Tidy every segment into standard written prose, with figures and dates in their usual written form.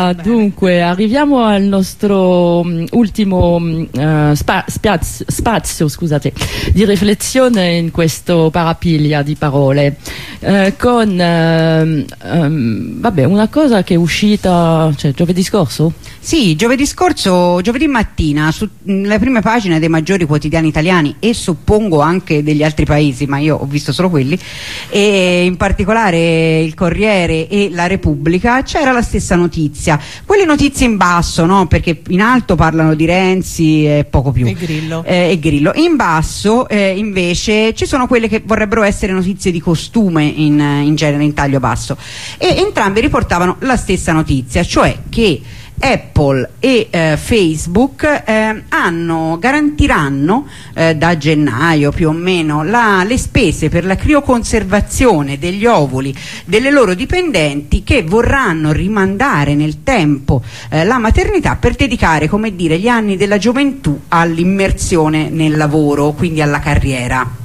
Allora, dunque, arriviamo al nostro ultimo spazio, scusate, di riflessione in questo parapiglia di parole, con vabbè, una cosa che è uscita, cioè, giovedì scorso? Sì, giovedì mattina, sulle prime pagine dei maggiori quotidiani italiani e suppongo anche degli altri paesi, ma io ho visto solo quelli, e in particolare il Corriere e la Repubblica, c'era la stessa notizia. Quelle notizie in basso, no? Perché in alto parlano di Renzi e poco più. E Grillo. In basso invece ci sono quelle che vorrebbero essere notizie di costume in genere, in taglio basso. E entrambi riportavano la stessa notizia, cioè che Apple e Facebook garantiranno da gennaio più o meno le spese per la crioconservazione degli ovuli delle loro dipendenti che vorranno rimandare nel tempo la maternità per dedicare, come dire, gli anni della gioventù all'immersione nel lavoro, quindi alla carriera.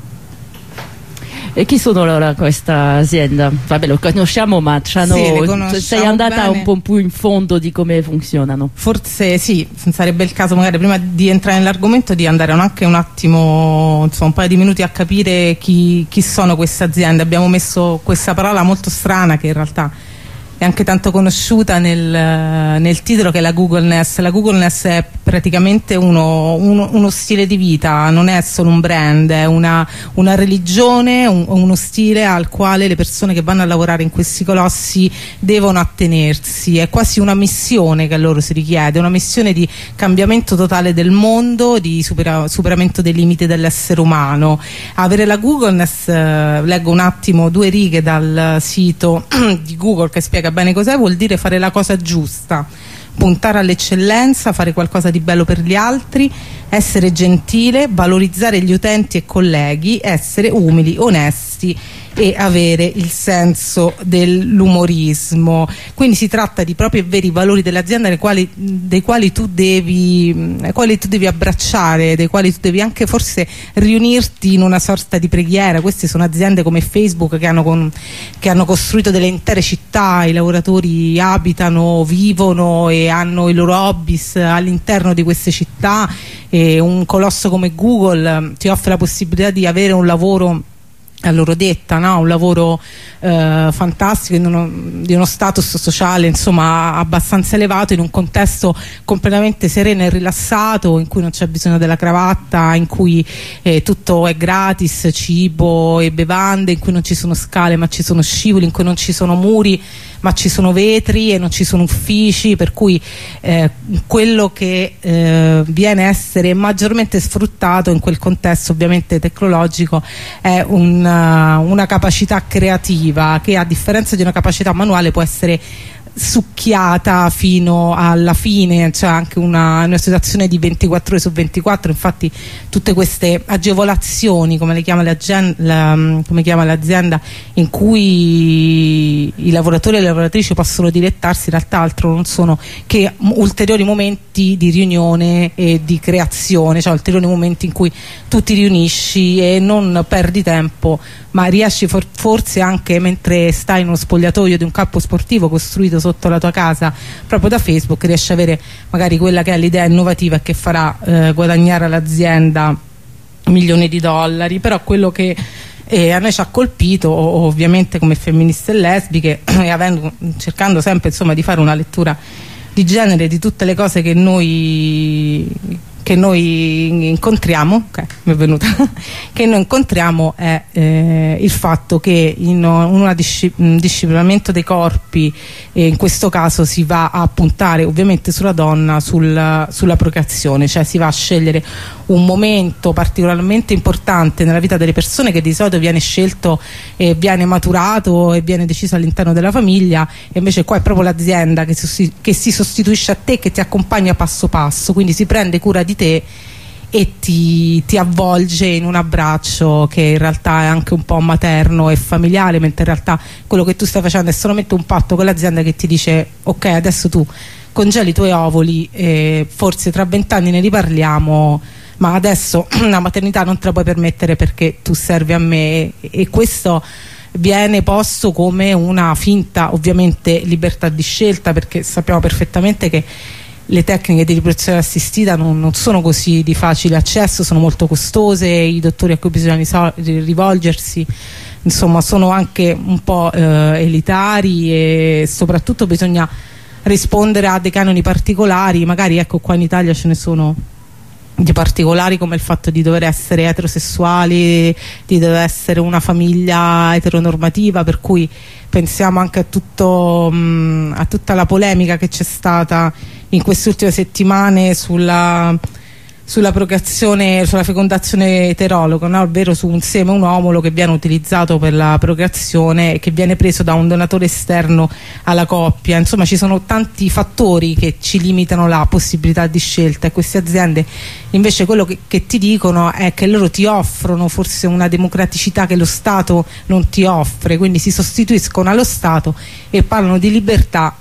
E chi sono allora questa azienda? Vabbè, lo conosciamo, ma sei andata bene. Un po' più in fondo di come funzionano? Forse sì, sarebbe il caso magari prima di entrare nell'argomento di andare anche un attimo, insomma, un paio di minuti a capire chi sono queste aziende. Abbiamo messo questa parola molto strana che in realtà è anche tanto conosciuta nel titolo, che è la Googleness. La Googleness è praticamente uno stile di vita, non è solo un brand, è una religione, uno stile al quale le persone che vanno a lavorare in questi colossi devono attenersi. È quasi una missione che a loro si richiede, una missione di cambiamento totale del mondo, di superamento dei limiti dell'essere umano. Avere la Googleness, leggo un attimo 2 righe dal sito di Google che spiega bene cos'è: vuol dire fare la cosa giusta, puntare all'eccellenza, fare qualcosa di bello per gli altri, essere gentile, valorizzare gli utenti e colleghi, essere umili, onesti e avere il senso dell'umorismo. Quindi si tratta di proprio e veri valori dell'azienda dei quali tu devi abbracciare, dei quali tu devi anche forse riunirti in una sorta di preghiera. Queste sono aziende come Facebook che hanno costruito delle intere città, i lavoratori abitano, vivono e hanno i loro hobbies all'interno di queste città, e un colosso come Google ti offre la possibilità di avere un lavoro a loro detta, no? Un lavoro fantastico, di uno status sociale insomma abbastanza elevato, in un contesto completamente sereno e rilassato, in cui non c'è bisogno della cravatta, in cui tutto è gratis, cibo e bevande, in cui non ci sono scale ma ci sono scivoli, in cui non ci sono muri ma ci sono vetri e non ci sono uffici, per cui quello che viene a essere maggiormente sfruttato in quel contesto ovviamente tecnologico è una capacità creativa che, a differenza di una capacità manuale, può essere succhiata fino alla fine. C'è anche una situazione di 24 ore su 24. Infatti tutte queste agevolazioni, come le chiama l'azienda, in cui i lavoratori e le lavoratrici possono dilettarsi, in realtà altro non sono che ulteriori momenti di riunione e di creazione, cioè ulteriori momenti in cui tu ti riunisci e non perdi tempo, ma riesci forse anche mentre stai in uno spogliatoio di un campo sportivo costruito sotto la tua casa proprio da Facebook, riesci a avere magari quella che è l'idea innovativa che farà guadagnare all'azienda milioni di dollari. Però quello che a noi ci ha colpito, ovviamente come femministe e lesbiche, cercando sempre insomma di fare una lettura di genere di tutte le cose che noi incontriamo, mi è venuta che noi incontriamo, è il fatto che in un disciplinamento dei corpi, in questo caso si va a puntare ovviamente sulla donna, sulla procreazione, cioè si va a scegliere un momento particolarmente importante nella vita delle persone, che di solito viene scelto e viene maturato e viene deciso all'interno della famiglia, e invece qua è proprio l'azienda che si sostituisce a te, che ti accompagna passo passo, quindi si prende cura di te e ti avvolge in un abbraccio che in realtà è anche un po' materno e familiare, mentre in realtà quello che tu stai facendo è solamente un patto con l'azienda che ti dice: ok, adesso tu congeli i tuoi ovuli e forse tra 20 anni ne riparliamo, ma adesso la maternità non te la puoi permettere perché tu servi a me. E questo viene posto come una finta, ovviamente, libertà di scelta, perché sappiamo perfettamente che le tecniche di riproduzione assistita non sono così di facile accesso, sono molto costose, i dottori a cui bisogna rivolgersi insomma sono anche un po' elitari, e soprattutto bisogna rispondere a dei canoni particolari. Magari, ecco, qua in Italia ce ne sono di particolari, come il fatto di dover essere eterosessuali, di dover essere una famiglia eteronormativa, per cui pensiamo anche a tutta la polemica che c'è stata in queste ultime settimane sulla procreazione, sulla fecondazione eterologa, no? Ovvero su un seme, un ovulo che viene utilizzato per la procreazione e che viene preso da un donatore esterno alla coppia. Insomma, ci sono tanti fattori che ci limitano la possibilità di scelta, e queste aziende invece quello che ti dicono è che loro ti offrono forse una democraticità che lo Stato non ti offre, quindi si sostituiscono allo Stato e parlano di libertà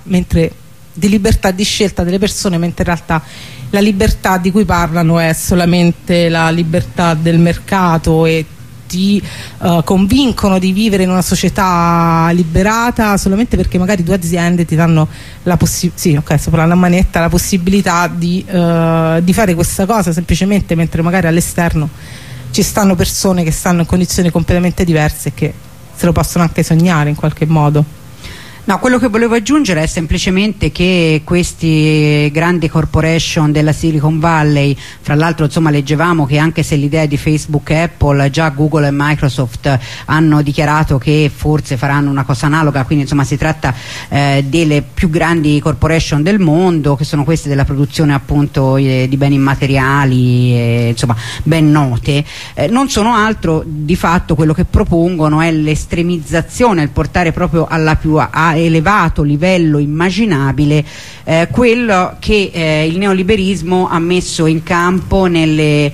di scelta delle persone, mentre in realtà la libertà di cui parlano è solamente la libertà del mercato, e ti convincono di vivere in una società liberata solamente perché magari due aziende ti danno la possibilità, sopra la manetta, la possibilità di fare questa cosa, semplicemente, mentre magari all'esterno ci stanno persone che stanno in condizioni completamente diverse e che se lo possono anche sognare in qualche modo. No, quello che volevo aggiungere è semplicemente che questi grandi corporation della Silicon Valley, fra l'altro, insomma, leggevamo che anche se l'idea di Facebook e Apple, già Google e Microsoft hanno dichiarato che forse faranno una cosa analoga, quindi insomma si tratta delle più grandi corporation del mondo, che sono queste della produzione appunto di beni immateriali, insomma ben note, non sono altro di fatto. Quello che propongono è l'estremizzazione, il portare proprio alla più elevato livello immaginabile quello che il neoliberismo ha messo in campo nelle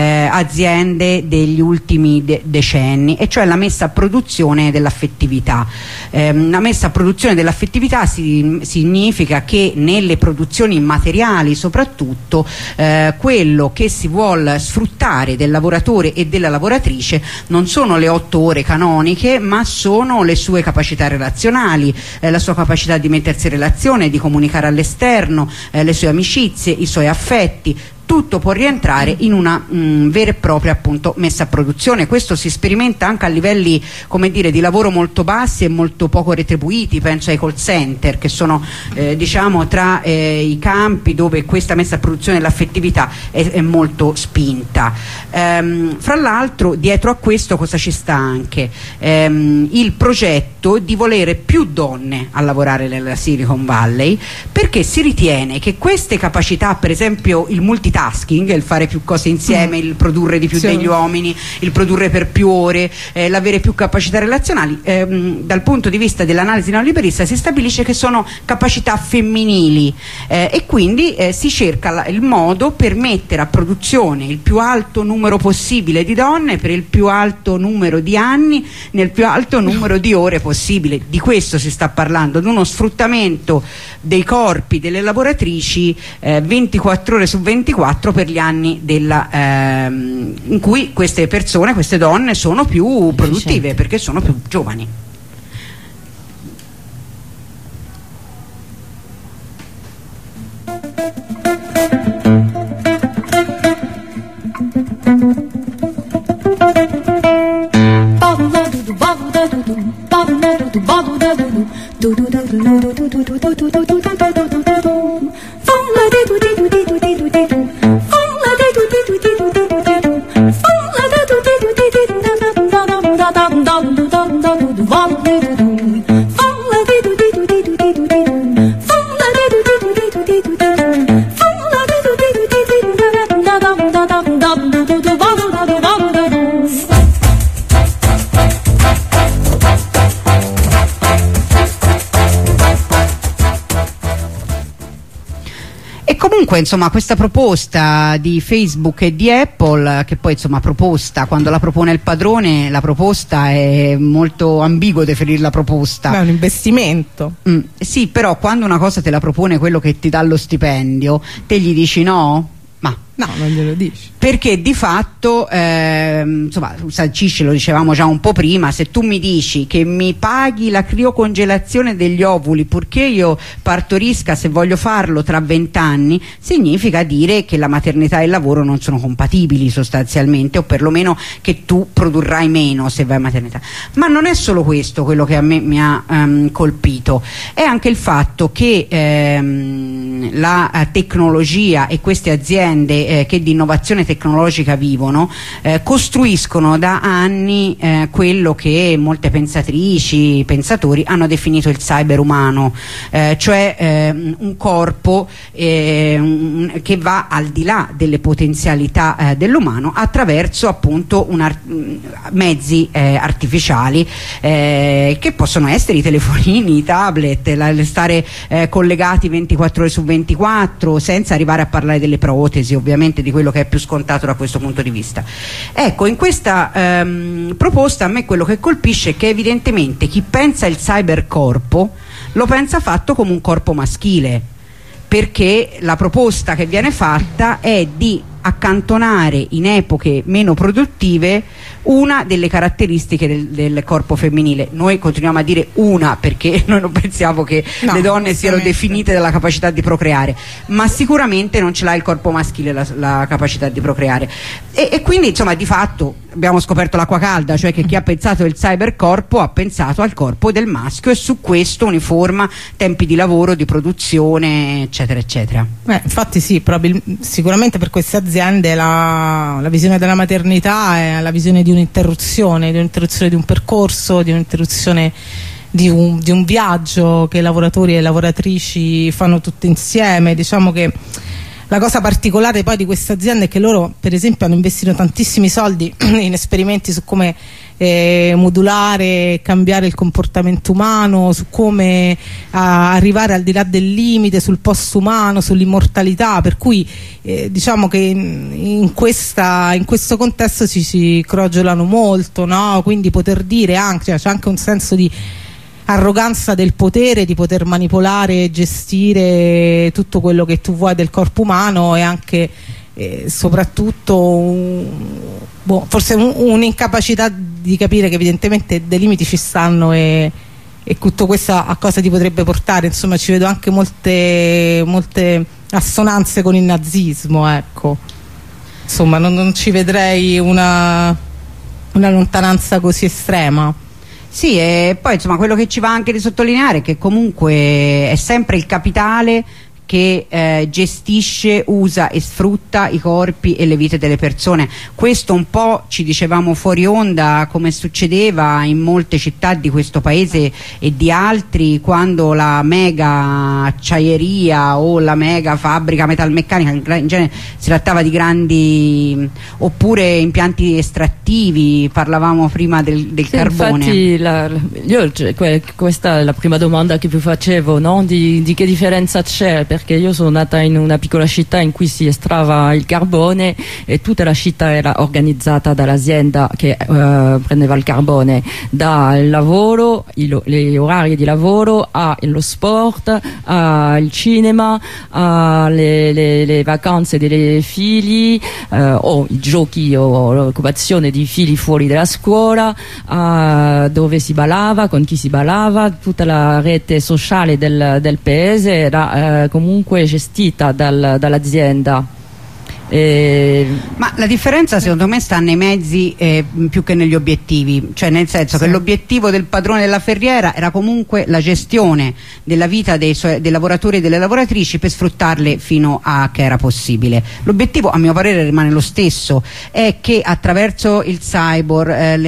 aziende degli ultimi decenni, e cioè la messa a produzione dell'affettività. La messa a produzione dell'affettività significa che nelle produzioni immateriali soprattutto quello che si vuol sfruttare del lavoratore e della lavoratrice non sono le 8 ore canoniche, ma sono le sue capacità relazionali, la sua capacità di mettersi in relazione, di comunicare all'esterno, le sue amicizie, i suoi affetti. Tutto può rientrare in una vera e propria appunto messa a produzione. Questo si sperimenta anche a livelli, come dire, di lavoro molto bassi e molto poco retribuiti. Penso ai call center, che sono diciamo tra i campi dove questa messa a produzione dell'affettività è molto spinta. Fra l'altro, dietro a questo cosa ci sta anche? Il progetto di volere più donne a lavorare nella Silicon Valley, perché si ritiene che queste capacità, per esempio il multitasking, il fare più cose insieme, il produrre di più degli uomini, il produrre per più ore, l'avere più capacità relazionali, dal punto di vista dell'analisi neoliberista si stabilisce che sono capacità femminili, e quindi si cerca il modo per mettere a produzione il più alto numero possibile di donne per il più alto numero di anni nel più alto numero di ore possibile. Di questo si sta parlando, di uno sfruttamento dei corpi delle lavoratrici 24 ore su 24 per gli anni in cui queste persone, queste donne sono più produttive perché sono più giovani. Comunque, insomma, questa proposta di Facebook e di Apple, che poi insomma proposta, quando la propone il padrone, la proposta è molto ambiguo definirla proposta. Ma è un investimento. Sì, però quando una cosa te la propone quello che ti dà lo stipendio, te gli dici no? Ma No, non glielo dici. Perché di fatto, insomma, sancisce, lo dicevamo già un po' prima, se tu mi dici che mi paghi la criocongelazione degli ovuli purché io partorisca, se voglio farlo, tra 20 anni, significa dire che la maternità e il lavoro non sono compatibili sostanzialmente, o perlomeno che tu produrrai meno se vai a maternità. Ma non è solo questo quello che a me mi ha colpito, è anche il fatto che la tecnologia e queste aziende che di innovazione tecnologica vivono costruiscono da anni quello che molte pensatrici, pensatori hanno definito il cyberumano, cioè un corpo che va al di là delle potenzialità dell'umano attraverso appunto mezzi artificiali che possono essere i telefonini, i tablet, stare collegati 24 ore su 24, senza arrivare a parlare delle protesi, ovviamente, di quello che è più scontato da questo punto di vista. Ecco, in questa proposta a me quello che colpisce è che evidentemente chi pensa il cybercorpo lo pensa fatto come un corpo maschile, perché la proposta che viene fatta è di accantonare in epoche meno produttive una delle caratteristiche del corpo femminile. Noi continuiamo a dire una perché noi non pensiamo che le donne siano definite dalla capacità di procreare, ma sicuramente non ce l'ha il corpo maschile la capacità di procreare, e quindi insomma di fatto abbiamo scoperto l'acqua calda, cioè che chi ha pensato il cybercorpo ha pensato al corpo del maschio e su questo uniforma tempi di lavoro, di produzione, eccetera eccetera. Infatti sì, sicuramente per queste aziende la visione della maternità è la visione di un'interruzione di un percorso, di un'interruzione di un viaggio che i lavoratori e le lavoratrici fanno tutti insieme. Diciamo che la cosa particolare poi di queste aziende è che loro per esempio hanno investito tantissimi soldi in esperimenti su come modulare, cambiare il comportamento umano, su come arrivare al di là del limite, sul post umano, sull'immortalità, per cui diciamo che in questo contesto si crogiolano molto, no? Quindi poter dire anche, cioè, c'è anche un senso di arroganza del potere di poter manipolare e gestire tutto quello che tu vuoi del corpo umano, e anche soprattutto forse un'incapacità di capire che evidentemente dei limiti ci stanno, e tutto questo a cosa ti potrebbe portare. Insomma, ci vedo anche molte assonanze con il nazismo, ecco. Insomma, non ci vedrei una lontananza così estrema. Sì, e poi insomma quello che ci va anche di sottolineare è che comunque è sempre il capitale che gestisce, usa e sfrutta i corpi e le vite delle persone. Questo un po' ci dicevamo fuori onda come succedeva in molte città di questo paese e di altri, quando la mega acciaieria o la mega fabbrica metalmeccanica, in genere si trattava di grandi, oppure impianti estrattivi, parlavamo prima del carbone. Infatti questa è la prima domanda che vi facevo, no? Di che differenza c'è, perché io sono nata in una piccola città in cui si estrava il carbone e tutta la città era organizzata dall'azienda che prendeva il carbone, dal lavoro, gli orari di lavoro, allo sport, al cinema, alle vacanze dei figli, o i giochi o l'occupazione di figli fuori dalla scuola, dove si ballava, con chi si ballava, tutta la rete sociale del paese era comunque gestita dall'azienda. Ma la differenza secondo me sta nei mezzi più che negli obiettivi, cioè nel senso che l'obiettivo del padrone della ferriera era comunque la gestione della vita dei lavoratori e delle lavoratrici per sfruttarle fino a che era possibile. L'obiettivo a mio parere rimane lo stesso, è che attraverso il cyber,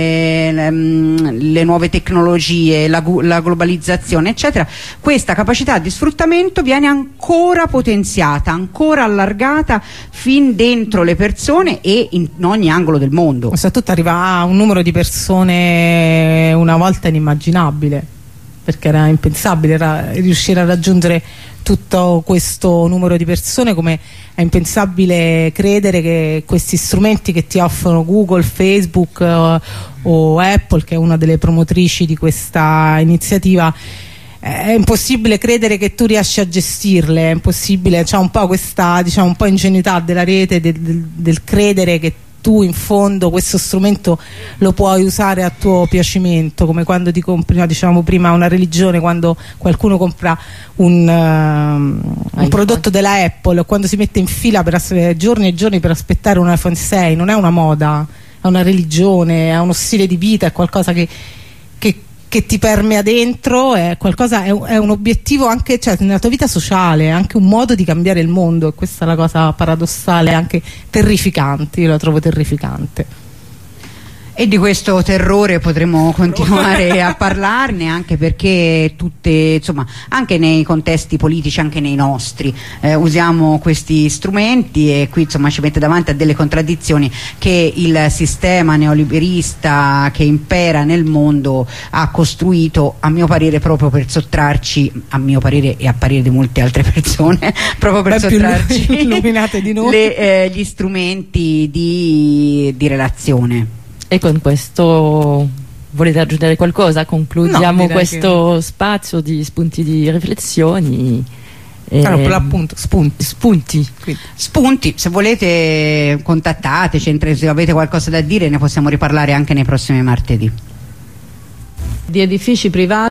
le nuove tecnologie, la globalizzazione eccetera, questa capacità di sfruttamento viene ancora potenziata, ancora allargata fin dentro le persone e in ogni angolo del mondo. Soprattutto arriva a un numero di persone una volta inimmaginabile, perché era impensabile riuscire a raggiungere tutto questo numero di persone, come è impensabile credere che questi strumenti che ti offrono Google, Facebook o Apple, che è una delle promotrici di questa iniziativa, è impossibile credere che tu riesci a gestirle, è impossibile, c'è un po' questa, diciamo, un po' ingenuità della rete, del credere che tu in fondo questo strumento lo puoi usare a tuo piacimento, come quando ti compri, no, diciamo prima, una religione, quando qualcuno compra un prodotto della Apple, quando si mette in fila per giorni e giorni per aspettare un iPhone 6, non è una moda, è una religione, è uno stile di vita, è qualcosa che ti permea dentro, è qualcosa, è un obiettivo anche, cioè, nella tua vita sociale, è anche un modo di cambiare il mondo, e questa è la cosa paradossale, anche terrificante, io la trovo terrificante. E di questo terrore potremo continuare a parlarne, anche perché insomma, anche nei contesti politici, anche nei nostri, usiamo questi strumenti, e qui insomma ci mette davanti a delle contraddizioni che il sistema neoliberista che impera nel mondo ha costruito, a mio parere, proprio per sottrarci, a mio parere e a parere di molte altre persone, proprio per sottrarci più illuminate di noi, gli strumenti di relazione. E con questo volete aggiungere qualcosa? Concludiamo questo spazio di spunti di riflessioni. Per l'appunto spunti, se volete contattateci, se avete qualcosa da dire ne possiamo riparlare anche nei prossimi martedì. Di edifici privati